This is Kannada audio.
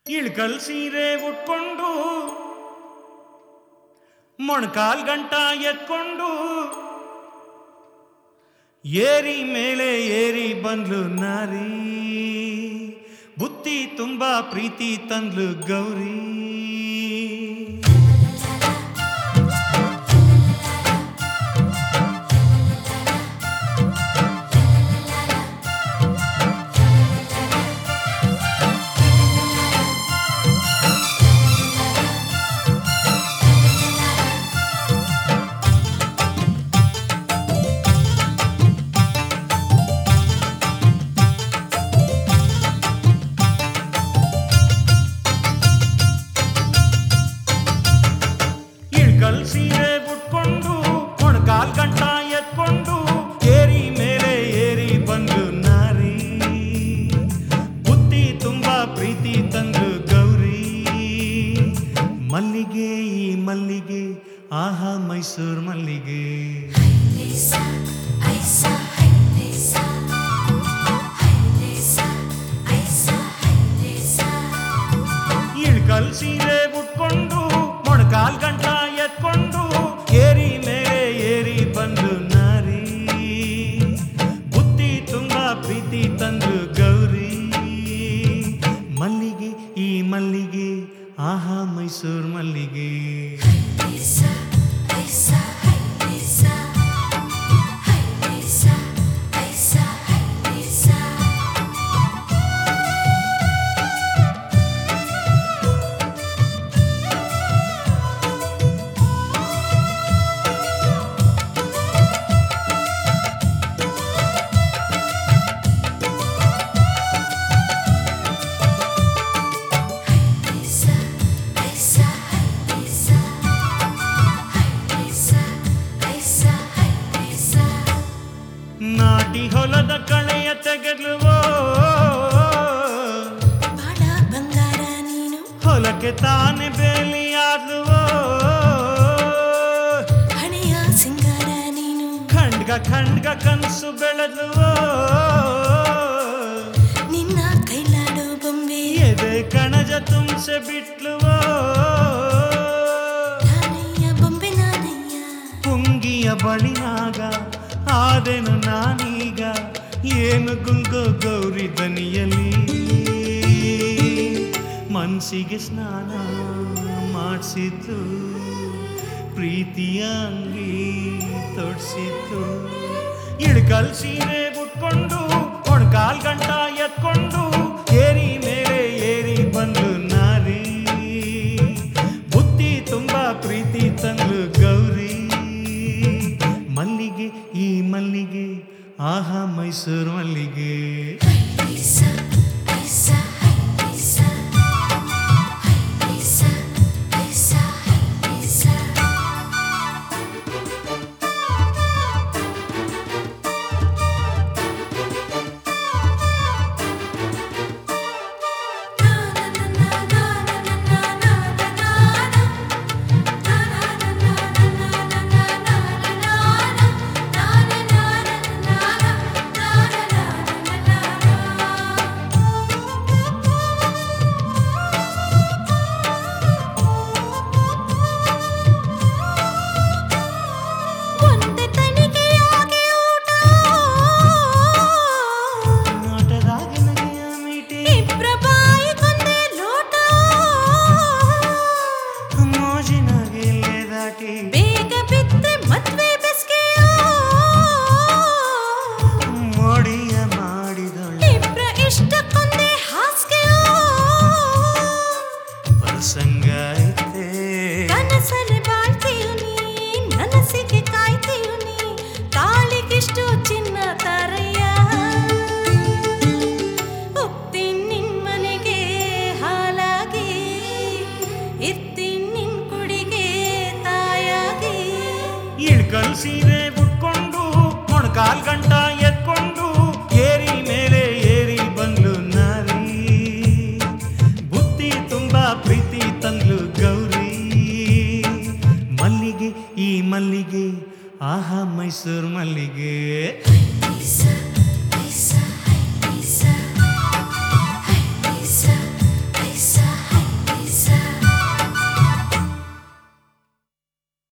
ಇಳ್ಕಲ್ ಸೀರೆ ಉಟ್ಕೊಂಡು ಮೊಣಕಾಲ್ ಗಂಟ ಎತ್ಕೊಂಡು ಏರಿ ಮೇಲೆ ಏರಿ ಬಂದ್ಲು ನಾರಿ, ಬುತ್ತಿ ತುಂಬಾ ಪ್ರೀತಿ ತಂದ್ಲು ಗೌರಿ. ಇಳ್ಕಲ್ ಸೀರೆ ಉಟ್ಕೊಂಡು ಮೊಣಕಾಲ್ ಗಂಟ ಎತ್ಕೊಂಡು ಏರಿ ಮೇಲೆ ಏರಿ ಬಂದು ನಾರಿ, ಬುತ್ತಿ ತುಂಬಾ ಪ್ರೀತಿ ತಂದು ಗೌರಿ. ಮಲ್ಲಿಗೆ ಈ ಮಲ್ಲಿಗೆ ಆಹಾ ಮೈಸೂರು ಮಲ್ಲಿಗೆ. ಇಳ್ಕಲ್ ಸೀರೆ ಉಟ್ಕೊಂಡು ಮೊಣಕಾಲ್ ಗಂಟ ಎತ್ಕೊಂಡು ಏರಿ ಮೇಲೆ ಏರಿ ಬಂದು ನಾರಿ, ಬುತ್ತಿ ತುಂಬಾ ಪ್ರೀತಿ ತಂದು ಗೌರಿ. ಮಲ್ಲಿಗೆ ಈ ಮಲ್ಲಿಗೆ ಆಹಾ ಮೈಸೂರು ಮಲ್ಲಿಗೆ. ನಾಟಿ ಹೊಲದ ಕಳೆಯ ತೆಗೆದ್ಲುವೋ ಬಾಳ ಬಂಗಾರ ನೀನು, ಹೊಲಕ್ಕೆ ತಾನೆ ಬೇಲಿಯಾದ್ಲುವೋ. ಹಣೆಯ ಸಿಂಗಾರ ನೀನು, ಖಂಡ್ಗ ಖಂಡ್ಗ ಕನಸು ಬೆಳೆದ್ಲುವೋ. ನಿನ್ನ ಕೈಲಾಡೋ ಬೊಂಬೆ ಎದೆ ಕಣಜ ತುಂಬಿಸಿ ಬಿಟ್ಲುವೋ. ನಾನಯ್ಯ ಬೊಂಬೆ ನಾನಯ್ಯ, ಪುಂಗಿಯ ಬಳಿನಾಗ ಆದೆನು ನಾನೀಗ, ಏನು ಗುಂಗೋ ಗೌರಿ ದನಿಯಲ್ಲಿ. ಮನಸ್ಸಿಗೆ ಸ್ನಾನ ಮಾಡಿಸಿದ್ದು, ಪ್ರೀತಿಯ ಅಂಗಿ ತೊಡ್ಸಿದ್ದು. ಇಳ್ಕಲ್ ಸೀರೆ ಉಟ್ಕೊಂಡು ಮೊಣಕಾಲ್ ಗಂಟ ಎತ್ಕೊಂಡು ಏರಿ ಮೇಲೆ ಏರಿ ಬಂದು ನಾರಿ, ಬುತ್ತಿ ತುಂಬಾ ಪ್ರೀತಿ ತಂದ್ಲು ಗೌರಿ. ಮಲ್ಲಿಗೆ ಈ ಮಲ್ಲಿಗೆ ಆಹಾ ಮೈಸೂರು ಮಲ್ಲಿಗೆ. ಬೇಗ ಬಿದ್ರೆ ಮದ್ವೆ ಬೆಸ್ಗೆಯೋ, ಮೋಡಿಯ ಮಾಡಿದಳು ಇಬ್ರ ಇಷ್ಟಕ್ಕೊಂದೇ ಹಾಸ್ಗೆಯೋ. ಪ್ರಸಂಗ ಐತೆ ಕನಸಲ್ಲಿ ಬಾಳ್ತೀಯು ನೀ, ನನಸಿಗೆ ಕಾಯ್ತೀಯು ನೀ, ತಾಳಿಗಿಷ್ಟು ಚಿನ್ನ ತಾರಯ್ಯ. ಹೋಗ್ತೀನಿ ನಿನ್ ಮನೆಗೆ ಹಾಲಾಗಿ, ಇರ್ತೀನಿ ನಿನ್ ಕುಡಿಗೆ ತಾಯಾಗಿ. ಇಳ್ಕಲ್ ಸೀರೆ ಉಟ್ಕೊಂಡು ಮೊಣಕಾಲ್ ಗಂಟ